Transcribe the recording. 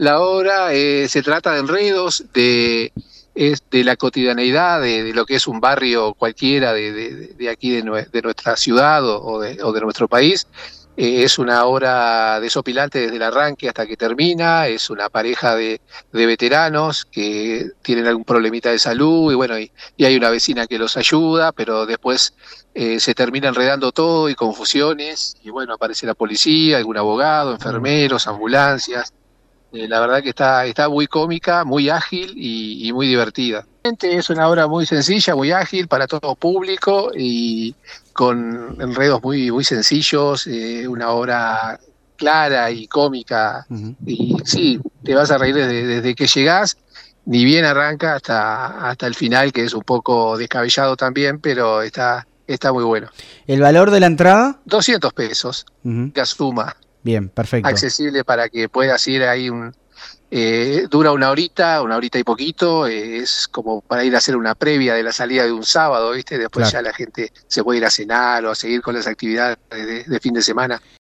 La obra se trata de enredos, es de la cotidianeidad de lo que es un barrio cualquiera de aquí de nuestra ciudad o de nuestro país. Es una obra desopilante desde el arranque hasta que termina. Es una pareja de veteranos que tienen algún problemita de salud y bueno, y hay una vecina que los ayuda, pero después se termina enredando todo y confusiones y bueno, aparece la policía, algún abogado, Mm. enfermeros, ambulancias. La verdad que está muy cómica, muy ágil y muy divertida. Es una obra muy sencilla, muy ágil para todo público y con enredos muy sencillos, una obra clara y cómica. Ujú. Y sí, te vas a reír desde que llegás, ni bien arranca hasta el final, que es un poco descabellado también, pero está muy bueno. ¿El valor de la entrada? 200 pesos, Ujú. Gazuma, Bien, perfecto. accesible para que puedas ir ahí dura una horita y poquito, es como para ir a hacer una previa de la salida de un sábado, ¿viste? Después Claro. ya la gente se puede ir a cenar o a seguir con las actividades de fin de semana.